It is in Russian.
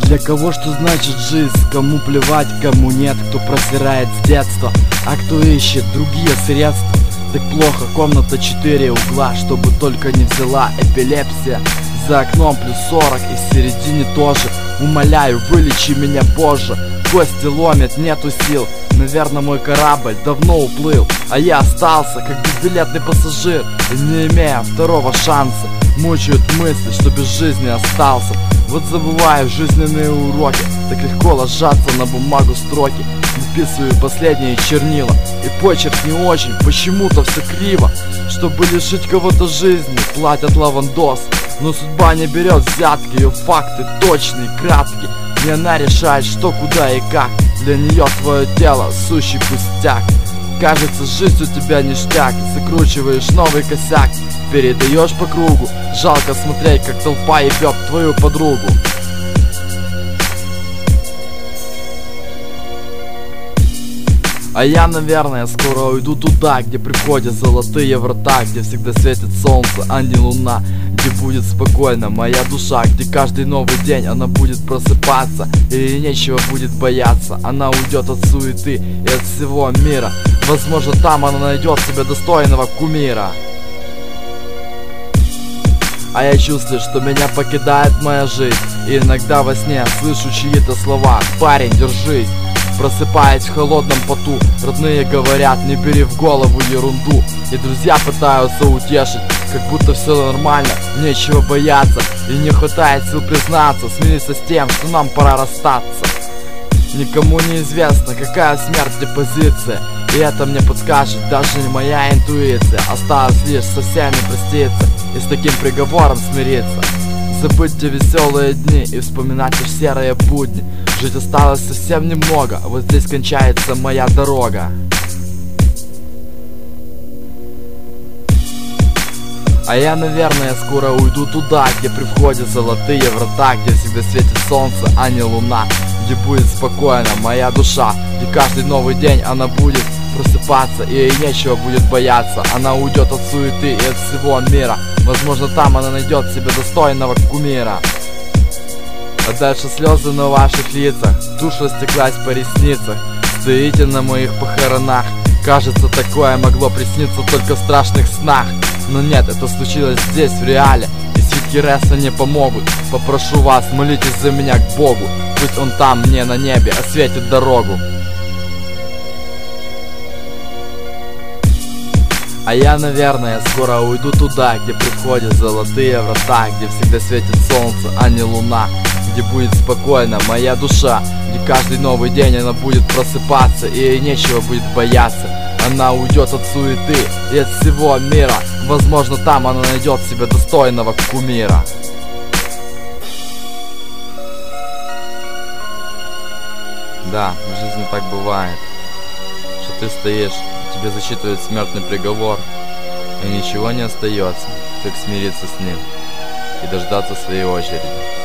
Для кого что значит жизнь, кому плевать, кому нет, кто просирает с детства, а кто ищет другие средства. Так плохо, комната 4 угла, чтобы только не взяла эпилепсия. За окном плюс 40 и в середине тоже. Умоляю, вылечи меня позже. Кости ломят, нету сил. Наверное, мой корабль давно уплыл, а я остался, как безбилетный пассажир, и не имея второго шанса. Мучают мысли, что без жизни остался. Вот забываю жизненные уроки, так легко ложатся на бумагу строки. Выписываю последние чернила, и почерк не очень, почему-то все криво. Чтобы лишить кого-то жизни, платят лавандос. Но судьба не берет взятки, ее факты точные, краткие. И она решает, что, куда и как. Для нее твое тело сущий пустяк. Кажется, жизнь у тебя ништяк. Закручиваешь новый косяк, передаешь по кругу. Жалко смотреть, как толпа ебет твою подругу. А я, наверное, скоро уйду туда, где приходят золотые врата, где всегда светит солнце, а не луна, где будет спокойно моя душа, где каждый новый день она будет просыпаться, и нечего будет бояться. Она уйдет от суеты и от всего мира. Возможно, там она найдет себе достойного кумира. А я чувствую, что меня покидает моя жизнь, и иногда во сне слышу чьи-то слова: парень, держись. Просыпаясь в холодном поту, родные говорят: не бери в голову ерунду. И друзья пытаются утешить, как будто все нормально, нечего бояться. И не хватает сил признаться, смириться с тем, что нам пора расстаться. Никому не известно, какая смерть депозиция, и это мне подскажет даже не моя интуиция. Осталось лишь со всеми проститься и с таким приговором смириться. Забыть те веселые дни и вспоминать лишь серые будни. Жить осталось совсем немного, вот здесь кончается моя дорога. А я, наверное, скоро уйду туда, где при входе золотые врата, где всегда светит солнце, а не луна, где будет спокойно моя душа, где каждый новый день она будет просыпаться, и ей нечего будет бояться. Она уйдет от суеты и от всего мира. Возможно, там она найдет себе достойного кумира. А дальше слезы на ваших лицах, тушь растеклась по ресницах. Стоите на моих похоронах. Кажется, такое могло присниться только в страшных снах. Но нет, это случилось здесь, в реале. И свитки Реса не помогут. Попрошу вас, молитесь за меня к Богу. Пусть он там мне на небе осветит дорогу. А я, наверное, скоро уйду туда, где приходят золотые врата, где всегда светит солнце, а не луна, где будет спокойно моя душа, где каждый новый день она будет просыпаться, и ей нечего будет бояться. Она уйдет от суеты и от всего мира. Возможно, там она найдет себе достойного кумира. Да, в жизни так бывает, что ты стоишь, тебе зачитывают смертный приговор, и ничего не остается, как смириться с ним и дождаться своей очереди.